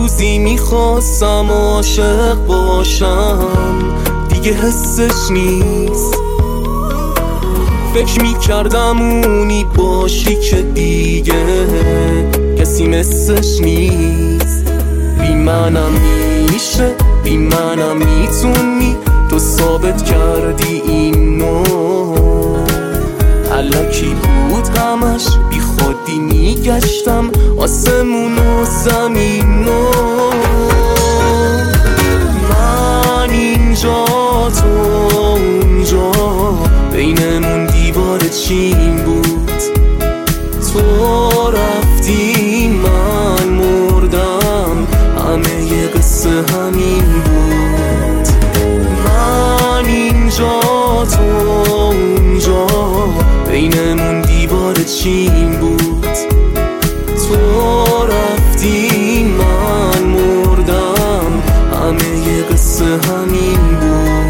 روزی میخواستم عاشق باشم، دیگه حسش نیست. فکر میکردم اونی باشی که دیگه کسی مثلش نیست. بی منم میشه، بی منم میتونی، تو ثابت کردی اینو. الکی بود همش، بی خودی میگشتم آسمون و زمینو. من اینجا تو اونجا، بینمون دیوار چین بود. تو رفتی من مردم، همه یه قصه همین بود. من اینجا تو اونجا، بینمون دیوار چین بود. تو رفتی من مردم، همه یه قصه همین بود.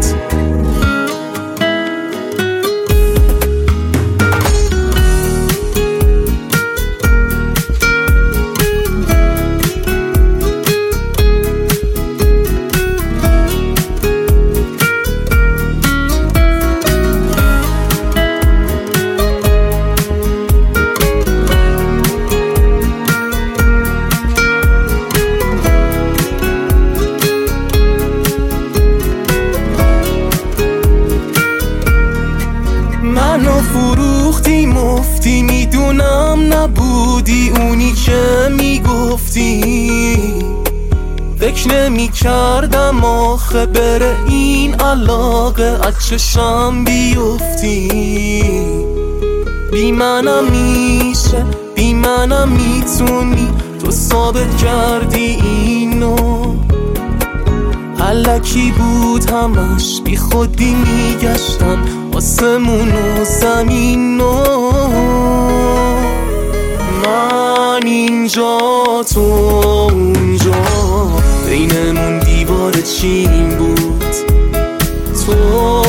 منو فروختی مفتی، میدونم نبودی اونی که میگفتی. فکر نمی کردم آخه بره این علاقه از چشم بیفتی. بی منم میشه، بی منم میتونی، تو ثابت کردی اینو. الکی بود همش، بی خودی میگشتم آسمون و زمینو. من اینجا تو اونجا، بینمون دیوار چین بود. تو